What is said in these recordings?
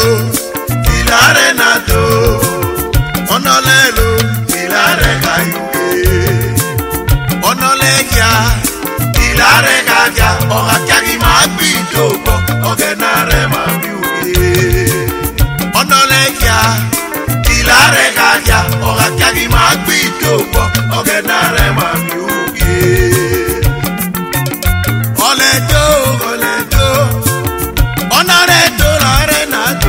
ilare nato onolelo ilare kayuge onolegia ilare kaga ogakagi magbito ogenare mabiuge onolegia ilare kaga ogakagi magbito ogenare mabiuge oledo onoredo lare nato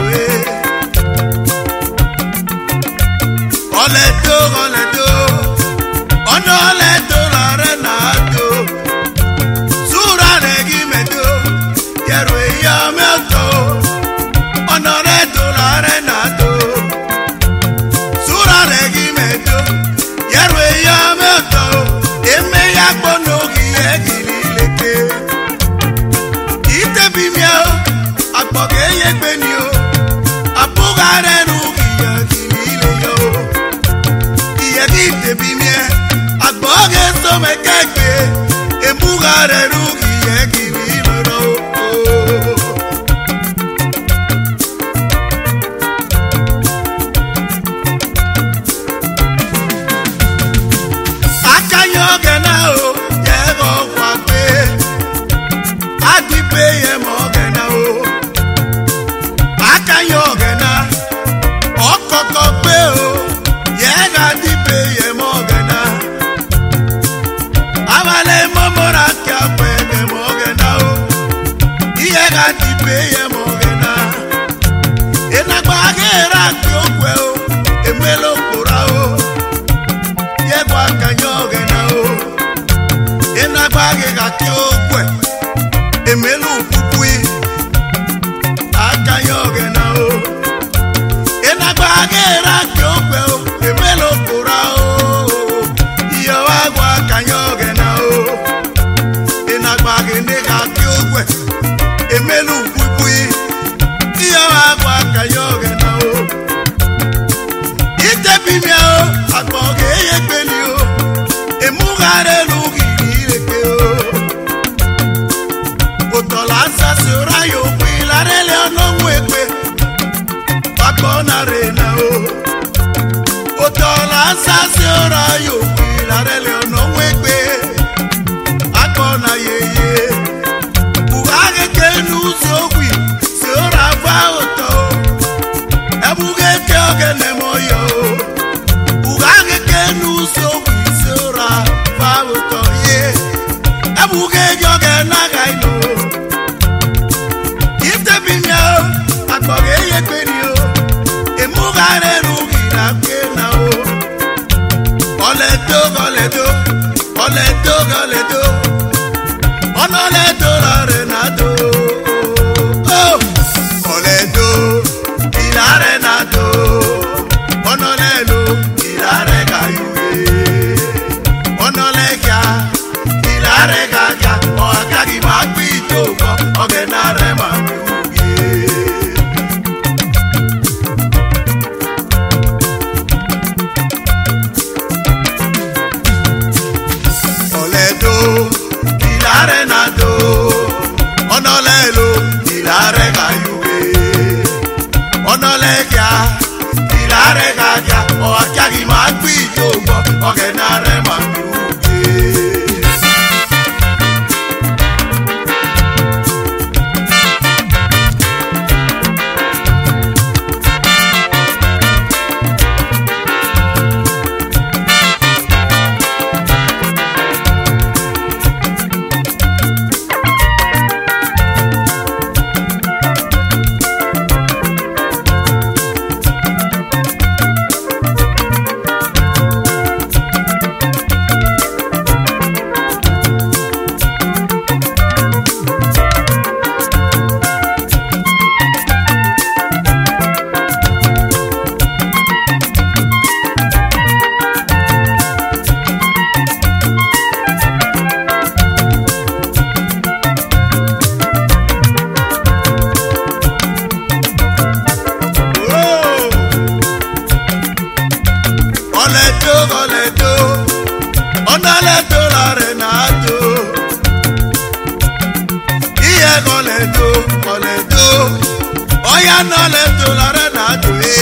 oledo onoledo lare nato sura negi medo yero ya meto onoredo lare nato sura negi medo yero ya meto eme ya gbono gile leke ite bimia agboge yegbe ni o abugare nu gile yo ite bimia agboge so mekegbe embugare nu gile lo akayo gena o yego kwape adipe ye mo gena o akayo gena okoko pe o yega dipe ye mo gena amale momora kya pe ye mo gena o yega dipe ye mo gena enagba gera kyo kwe o emelo kura o yegwa kanyo gena o enagba gera kyo kwe emelu pupui akayo gena o enagba gera kyo kwe o emelo kura o iyo agwa kanyo gena o enagba gera kyo kwe emelu pupui iyo agwa kanyo gena o itebimia o agboge yegbe ni o emugare lugi ireke o otola sasura yo pilare le ononwekwe agbona rena o otola sasura yo pilare le ononwekwe agbona yeye ugage kenu sogwi sura va oto ebuge ke ogene moyo ugage kenu sogwi sura va oto ye ebuge ogena gaino itebimia agboge yegbe ni o emugare rugi na kena o oledo onoledo lare nato oh oledo ilare nato onolelo ilare kayuge onolegia ilare gaga o akagi magbito ogenare mabiuge oledo ilare nato onolelo ilare kayuge onolegia ilare gaga o akagi magbito ogenare mabiuge Oya no le dolare na doe.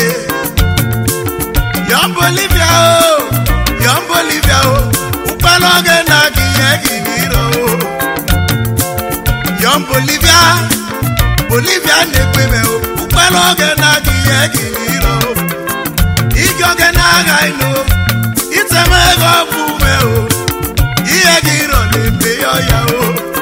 Yom Bolivia o, Yom Bolivia o. Upaloge na kiye kiniro. Yom Bolivia, Bolivia nekwebe o. Upaloge na kiye kiniro. Igoge na gaino, iteme go fume o. Iye giro lembe yoya o.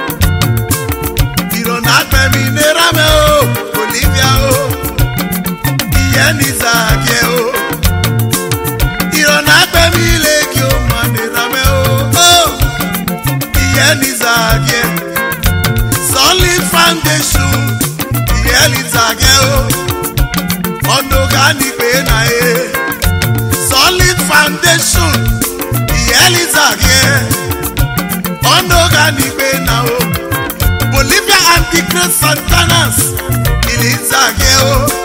Giro na pemi nerame o. Bolivia o, iye nizake o. Giro na pemi leki o manerame o. Iye nizake. Solid foundation, iye nizake o. Onoga ni pe na e. Solid foundation, iye nizake. Onoga ni pe na o. Bolivia and the Great Santanas, iye nizake o.